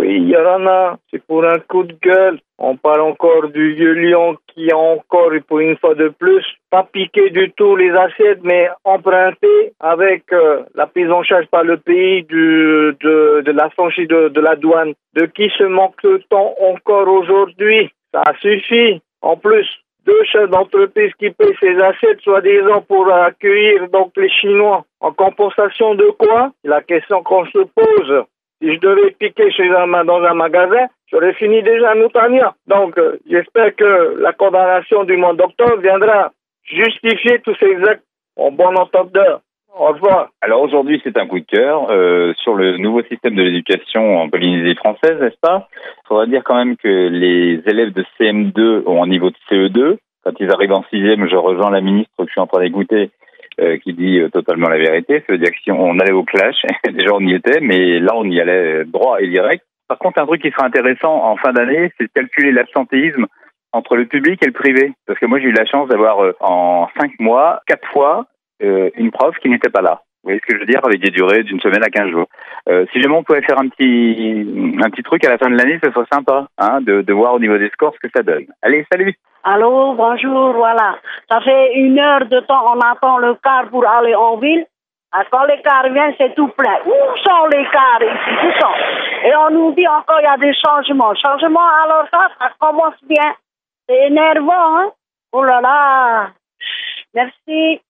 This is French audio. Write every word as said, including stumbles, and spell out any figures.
Oui, il y en a. C'est pour un coup de gueule. On parle encore du vieux lion qui a encore, et pour une fois de plus, pas piqué du tout les assiettes, mais emprunté avec euh, la prise en charge par le pays du, de, de la franchise de, de la douane. De qui se manque-t-on encore aujourd'hui? Ça suffit. En plus, deux chefs d'entreprise qui paient ces assiettes, soi-disant pour accueillir donc les Chinois. En compensation de quoi? La question qu'on se pose. Si je devais piquer chez un, dans un magasin, j'aurais fini déjà à Noutania. Donc, euh, j'espère que la condamnation du mois d'octobre viendra justifier tous ces actes en bon entendeur. Au revoir. Alors aujourd'hui, c'est un coup de cœur euh, sur le nouveau système de l'éducation en Polynésie française, n'est-ce pas? Il faudra dire quand même que les élèves de C M deux ont un niveau de C E deux. Quand ils arrivent en sixième, je rejoins la ministre que je suis en train d'écouter, euh, qui dit euh, totalement la vérité. Ça veut dire que si on allait au clash, déjà on y était, mais là on y allait droit et direct. Par contre, un truc qui sera intéressant en fin d'année, c'est de calculer l'absentéisme entre le public et le privé. Parce que moi, j'ai eu la chance d'avoir euh, en cinq mois, quatre fois, euh, une prof qui n'était pas là. Vous voyez ce que je veux dire, avec des durées d'une semaine à quinze jours. Euh, si jamais on pouvait faire un petit un petit truc à la fin de l'année, ce serait sympa, hein, de, de voir au niveau des scores ce que ça donne. Allez, salut. Allô, bonjour, voilà. Ça fait une heure de temps, on attend le car pour aller en ville. Quand les cars viennent, c'est tout plein. Où sont les cars ici? Où sont? Et on nous dit encore il y a des changements. Changements, alors ça, ça commence bien. C'est énervant, hein? Oh là là. Merci.